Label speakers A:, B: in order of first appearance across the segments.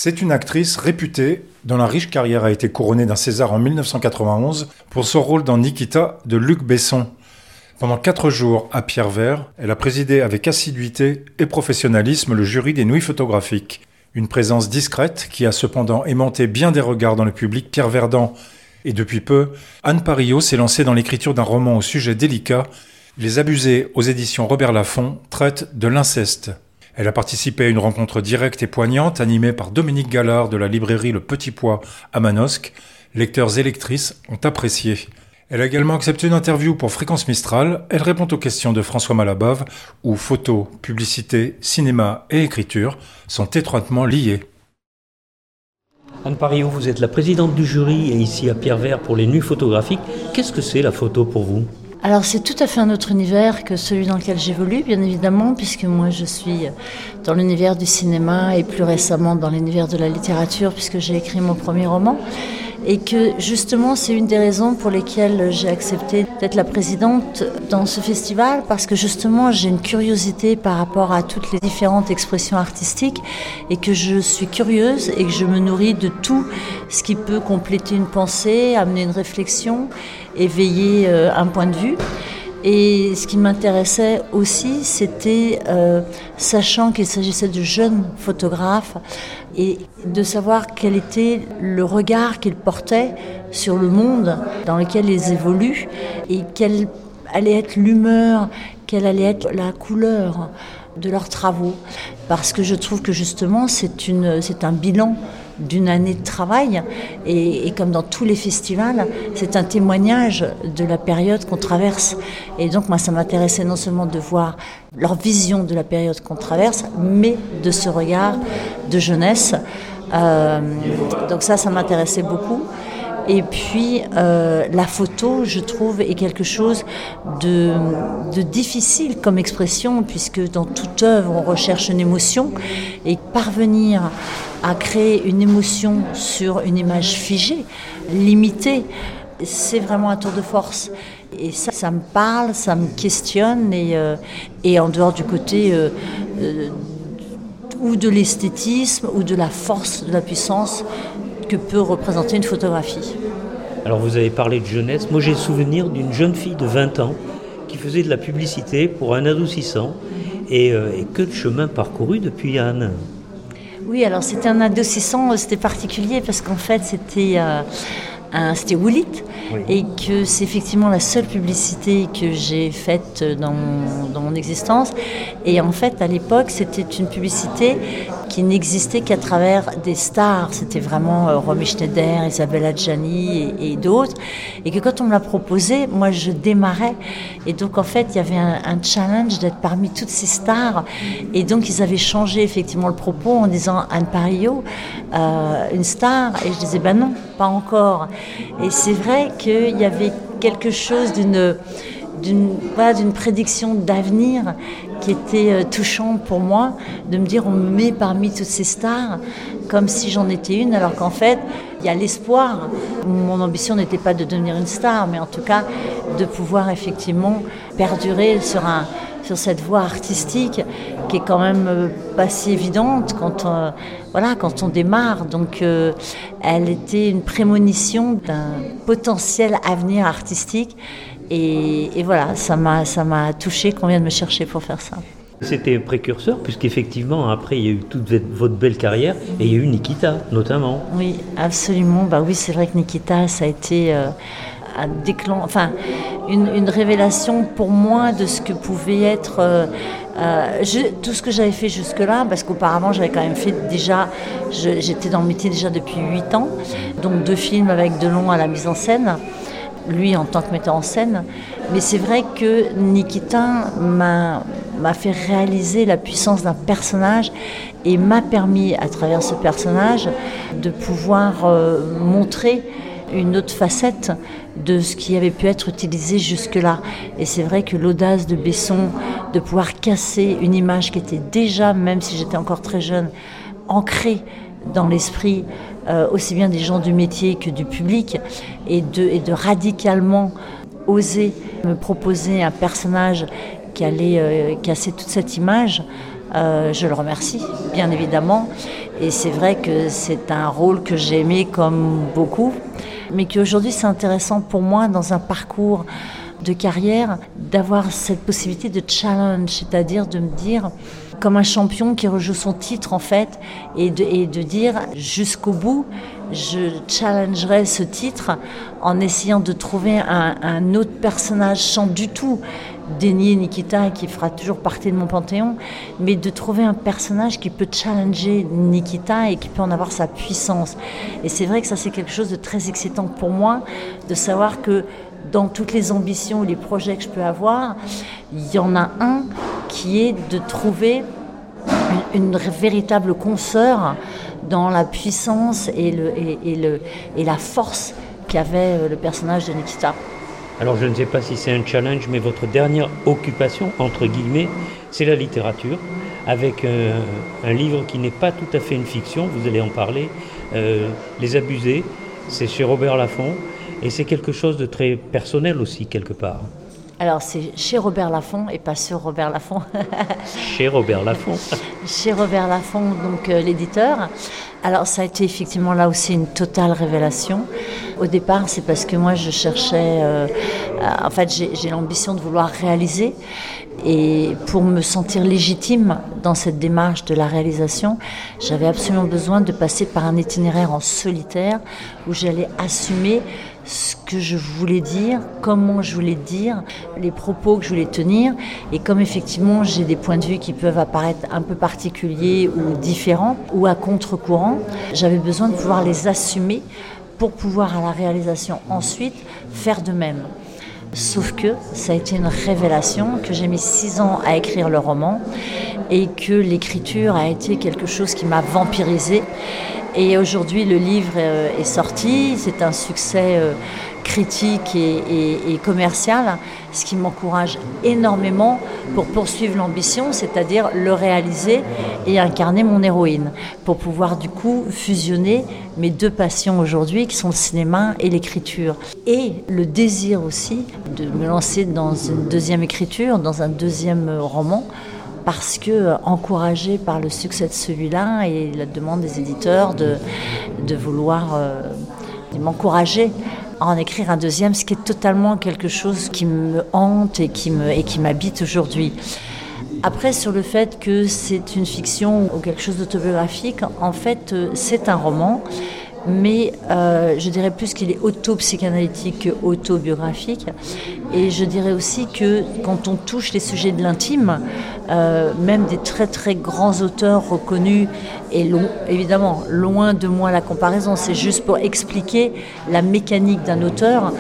A: C'est une actrice réputée dont la riche carrière a été couronnée d'un César en 1991 pour son rôle dans Nikita de Luc Besson. Pendant 4 jours à Pierrevert, elle a présidé avec assiduité et professionnalisme le jury des Nuits photographiques. Une présence discrète qui a cependant aimanté bien des regards dans le public pierreverdant. Et depuis peu, Anne Parillot s'est lancée dans l'écriture d'un roman au sujet délicat. Les Abusés aux éditions Robert Laffont traitent de l'inceste. Elle a participé à une rencontre directe et poignante animée par Dominique Gallard de la librairie Le Petit Pois à Manosque. Lecteurs et lectrices ont apprécié. Elle a également accepté une interview pour Fréquence Mistral. Elle répond aux questions de François Malabave, où photo, publicité, cinéma et écriture sont étroitement liées.
B: Anne Parillot, vous êtes la présidente du jury et ici à Pierrevert pour les Nuits photographiques. Qu'est-ce que c'est la photo pour vous ?
C: Alors c'est tout à fait un autre univers que celui dans lequel j'évolue, bien évidemment, puisque moi je suis dans l'univers du cinéma et plus récemment dans l'univers de la littérature, puisque j'ai écrit mon premier roman. Et que justement c'est une des raisons pour lesquelles j'ai accepté d'être la présidente dans ce festival, parce que justement j'ai une curiosité par rapport à toutes les différentes expressions artistiques et que je suis curieuse et que je me nourris de tout ce qui peut compléter une pensée, amener une réflexion, éveiller un point de vue. Et ce qui m'intéressait aussi, c'était, sachant qu'il s'agissait de jeunes photographes, et de savoir quel était le regard qu'ils portaient sur le monde dans lequel ils évoluent, et quelle allait être l'humeur, quelle allait être la couleur de leurs travaux. Parce que je trouve que justement, c'est un bilan d'une année de travail et comme dans tous les festivals, c'est un témoignage de la période qu'on traverse. Et donc moi, ça m'intéressait non seulement de voir leur vision de la période qu'on traverse, mais de ce regard de jeunesse. Donc ça m'intéressait beaucoup. Et puis la photo, je trouve, est quelque chose de difficile comme expression, puisque dans toute œuvre, on recherche une émotion, et parvenir à créer une émotion sur une image figée, limitée, c'est vraiment un tour de force. Et ça me parle, ça me questionne, et en dehors du côté ou de l'esthétisme, ou de la force, de la puissance que peut représenter une photographie.
B: Alors vous avez parlé de jeunesse. Moi j'ai le souvenir d'une jeune fille de 20 ans qui faisait de la publicité pour un adoucissant et que de chemin parcouru depuis Anne.
C: Oui, alors c'était un adoucissant, c'était particulier parce qu'en fait c'était Woolit, oui. Et que c'est effectivement la seule publicité que j'ai faite dans mon existence. Et en fait, à l'époque, c'était une publicité qui n'existait qu'à travers des stars. C'était vraiment Romy Schneider, Isabelle Adjani et d'autres. Et que quand on me l'a proposé, moi, je démarrais. Et donc, en fait, il y avait un challenge d'être parmi toutes ces stars. Et donc, ils avaient changé effectivement le propos en disant Anne Parillot, une star. Et je disais, non, pas encore. Et c'est vrai qu'il y avait quelque chose d'une prédiction d'avenir qui était touchante pour moi, de me dire on me met parmi toutes ces stars comme si j'en étais une, alors qu'en fait il y a l'espoir. Mon ambition n'était pas de devenir une star, mais en tout cas de pouvoir effectivement perdurer sur cette voie artistique qui est quand même pas si évidente quand on démarre. Donc elle était une prémonition d'un potentiel avenir artistique. Et voilà, ça m'a touchée qu'on vienne me chercher pour faire ça.
B: C'était précurseur, puisqu'effectivement, après, il y a eu toute votre belle carrière, et il y a eu Nikita, notamment.
C: Oui, absolument. Oui, c'est vrai que Nikita, ça a été un déclencheur, une révélation pour moi de ce que pouvait être tout ce que j'avais fait jusque-là, parce qu'auparavant, j'avais quand même fait déjà, j'étais dans le métier déjà depuis 8 ans, donc 2 films avec Delon à la mise en scène, lui en tant que metteur en scène. Mais c'est vrai que Nikita m'a fait réaliser la puissance d'un personnage et m'a permis, à travers ce personnage, de pouvoir montrer une autre facette de ce qui avait pu être utilisé jusque-là. Et c'est vrai que l'audace de Besson, de pouvoir casser une image qui était déjà, même si j'étais encore très jeune, ancrée dans l'esprit aussi bien des gens du métier que du public, et de radicalement oser me proposer un personnage qui allait casser toute cette image, je le remercie, bien évidemment. Et c'est vrai que c'est un rôle que j'ai aimé comme beaucoup, mais qu'aujourd'hui c'est intéressant pour moi dans un parcours de carrière d'avoir cette possibilité de challenge, c'est-à-dire de me dire comme un champion qui rejoue son titre en fait, et de dire jusqu'au bout, je challengerai ce titre en essayant de trouver un autre personnage sans du tout dénier Nikita qui fera toujours partie de mon panthéon, mais de trouver un personnage qui peut challenger Nikita et qui peut en avoir sa puissance. Et c'est vrai que ça c'est quelque chose de très excitant pour moi, de savoir que dans toutes les ambitions ou les projets que je peux avoir, il y en a un qui est de trouver une véritable consoeur dans la puissance et la force qu'avait le personnage de Nikita.
B: Alors je ne sais pas si c'est un challenge, mais votre dernière occupation, entre guillemets, c'est la littérature, avec un livre qui n'est pas tout à fait une fiction, vous allez en parler, Les Abusés, c'est chez Robert Laffont, et c'est quelque chose de très personnel aussi, quelque part.
C: Alors c'est chez Robert Laffont et pas sur Robert Laffont.
B: Chez Robert Laffont. Chez
C: Robert Laffont, donc l'éditeur. Alors ça a été effectivement là aussi une totale révélation. Au départ, c'est parce que moi je cherchais, en fait j'ai l'ambition de vouloir réaliser. Et pour me sentir légitime dans cette démarche de la réalisation, j'avais absolument besoin de passer par un itinéraire en solitaire où j'allais assumer ce que je voulais dire, comment je voulais dire, les propos que je voulais tenir. Et comme effectivement j'ai des points de vue qui peuvent apparaître un peu particuliers ou différents ou à contre-courant, j'avais besoin de pouvoir les assumer pour pouvoir à la réalisation ensuite faire de même. Sauf que ça a été une révélation, que j'ai mis 6 ans à écrire le roman et que l'écriture a été quelque chose qui m'a vampirisée. Et aujourd'hui, le livre est sorti, c'est un succès critique et commercial, ce qui m'encourage énormément pour poursuivre l'ambition, c'est-à-dire le réaliser et incarner mon héroïne, pour pouvoir du coup fusionner mes 2 passions aujourd'hui, qui sont le cinéma et l'écriture. Et le désir aussi de me lancer dans une 2e écriture, dans un 2e roman, parce que encouragée par le succès de celui-là et la demande des éditeurs de vouloir m'encourager à en écrire un 2e, ce qui est totalement quelque chose qui me hante et qui m'habite aujourd'hui. Après, sur le fait que c'est une fiction ou quelque chose d'autobiographique, en fait, c'est un roman, mais je dirais plus qu'il est auto-psychanalytique qu'autobiographique. Et je dirais aussi que quand on touche les sujets de l'intime, même des très très grands auteurs reconnus, et évidemment, loin de moi la comparaison, c'est juste pour expliquer la mécanique d'un auteur,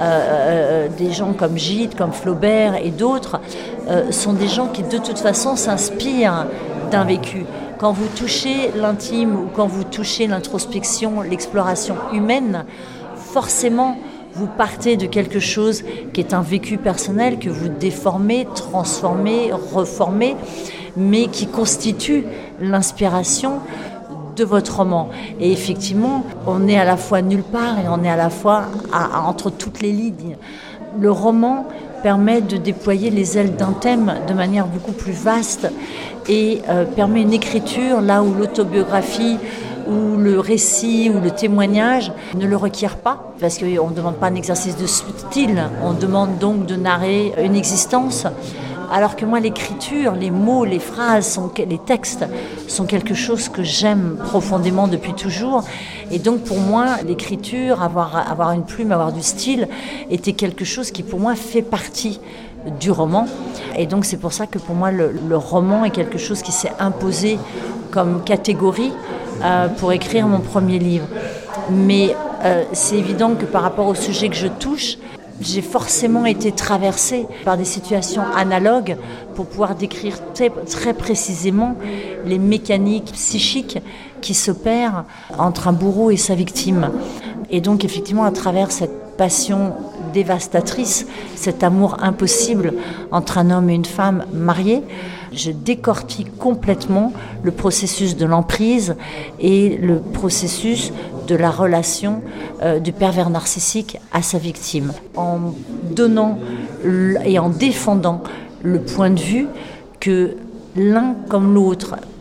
C: des gens comme Gide, comme Flaubert et d'autres, sont des gens qui de toute façon s'inspirent d'un vécu. Quand vous touchez l'intime ou quand vous touchez l'introspection, l'exploration humaine, forcément, vous partez de quelque chose qui est un vécu personnel que vous déformez, transformez, reformez, mais qui constitue l'inspiration de votre roman. Et effectivement, on est à la fois nulle part et on est à la fois entre toutes les lignes. Le roman permet de déployer les ailes d'un thème de manière beaucoup plus vaste et permet une écriture là où l'autobiographie ou le récit ou le témoignage ne le requiert pas, parce qu'on ne demande pas un exercice de style, on demande donc de narrer une existence. Alors que moi, l'écriture, les mots, les phrases, les textes sont quelque chose que j'aime profondément depuis toujours. Et donc pour moi, l'écriture, avoir une plume, avoir du style, était quelque chose qui pour moi fait partie du roman. Et donc c'est pour ça que pour moi, le roman est quelque chose qui s'est imposé comme catégorie pour écrire mon premier livre. Mais c'est évident que par rapport au sujet que je touche, j'ai forcément été traversée par des situations analogues pour pouvoir décrire très précisément les mécaniques psychiques qui s'opèrent entre un bourreau et sa victime. Et donc effectivement, à travers cette passion dévastatrice, cet amour impossible entre un homme et une femme mariés, je décortique complètement le processus de l'emprise et le processus de la relation du pervers narcissique à sa victime, en donnant et en défendant le point de vue que l'un comme l'autre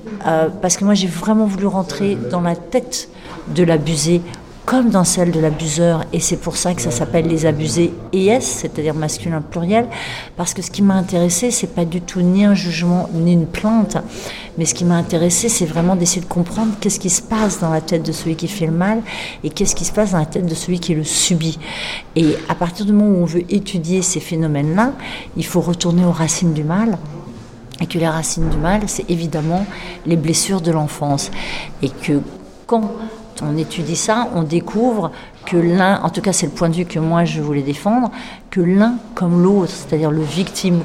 C: parce que moi j'ai vraiment voulu rentrer dans la tête de l'abusé comme dans celle de l'abuseur, et c'est pour ça que ça s'appelle les abusés ES, c'est-à-dire masculin pluriel, parce que ce qui m'a intéressé, c'est pas du tout ni un jugement ni une plainte, mais ce qui m'a intéressé, c'est vraiment d'essayer de comprendre qu'est-ce qui se passe dans la tête de celui qui fait le mal et qu'est-ce qui se passe dans la tête de celui qui le subit. Et à partir du moment où on veut étudier ces phénomènes-là, il faut retourner aux racines du mal. Et que les racines du mal, c'est évidemment les blessures de l'enfance. Et que quand on étudie ça, on découvre que l'un, en tout cas c'est le point de vue que moi je voulais défendre, que l'un comme l'autre, c'est-à-dire la victime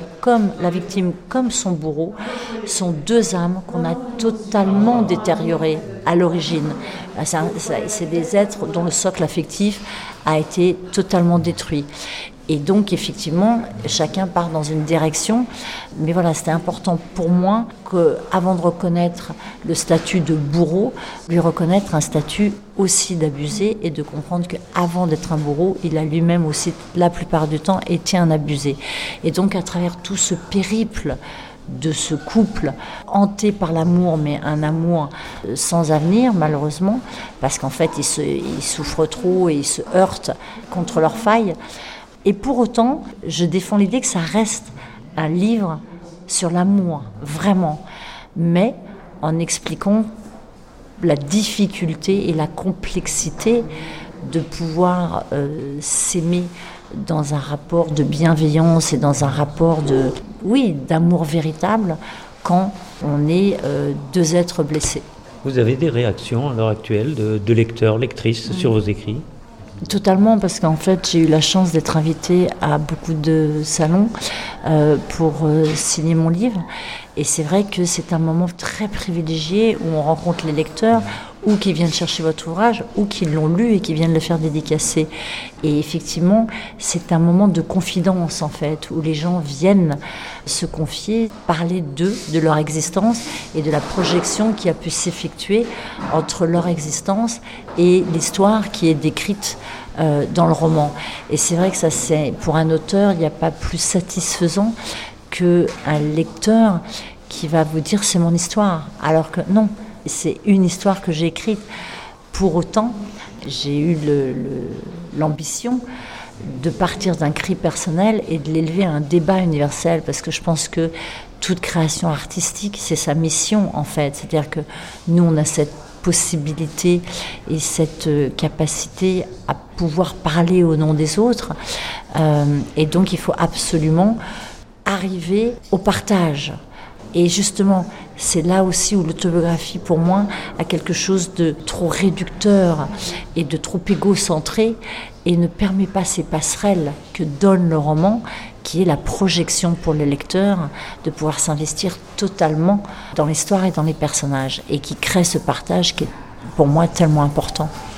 C: comme son bourreau, sont deux âmes qu'on a totalement détériorées à l'origine. C'est des êtres dont le socle affectif a été totalement détruit. Et donc, effectivement, chacun part dans une direction. Mais voilà, c'était important pour moi qu'avant de reconnaître le statut de bourreau, lui reconnaître un statut aussi d'abusé et de comprendre qu'avant d'être un bourreau, il a lui-même aussi, la plupart du temps, été un abusé. Et donc, à travers tout ce périple de ce couple hanté par l'amour, mais un amour sans avenir, malheureusement, parce qu'en fait, ils souffrent trop et ils se heurtent contre leurs failles. Et pour autant, je défends l'idée que ça reste un livre sur l'amour, vraiment, mais en expliquant la difficulté et la complexité de pouvoir s'aimer dans un rapport de bienveillance et dans un rapport d'amour véritable quand on est deux êtres blessés.
B: Vous avez des réactions à l'heure actuelle de lecteurs, lectrices sur vos écrits ?
C: Totalement, parce qu'en fait, j'ai eu la chance d'être invitée à beaucoup de salons pour signer mon livre. Et c'est vrai que c'est un moment très privilégié où on rencontre les lecteurs, ou qui viennent chercher votre ouvrage, ou qui l'ont lu et qui viennent le faire dédicacer. Et effectivement, c'est un moment de confidence, en fait, où les gens viennent se confier, parler d'eux, de leur existence et de la projection qui a pu s'effectuer entre leur existence et l'histoire qui est décrite dans le roman. Et c'est vrai que ça, pour un auteur, il n'y a pas plus satisfaisant qu'un lecteur qui va vous dire « c'est mon histoire », alors que non, c'est une histoire que j'ai écrite. Pour autant, j'ai eu l'ambition de partir d'un cri personnel et de l'élever à un débat universel, parce que je pense que toute création artistique, c'est sa mission en fait. C'est-à-dire que nous, on a cette possibilité et cette capacité à pouvoir parler au nom des autres. Et donc, il faut absolument arriver au partage. Et justement, c'est là aussi où l'autobiographie, pour moi, a quelque chose de trop réducteur et de trop égocentré et ne permet pas ces passerelles que donne le roman, qui est la projection pour le lecteur, de pouvoir s'investir totalement dans l'histoire et dans les personnages, et qui crée ce partage qui est, pour moi, tellement important.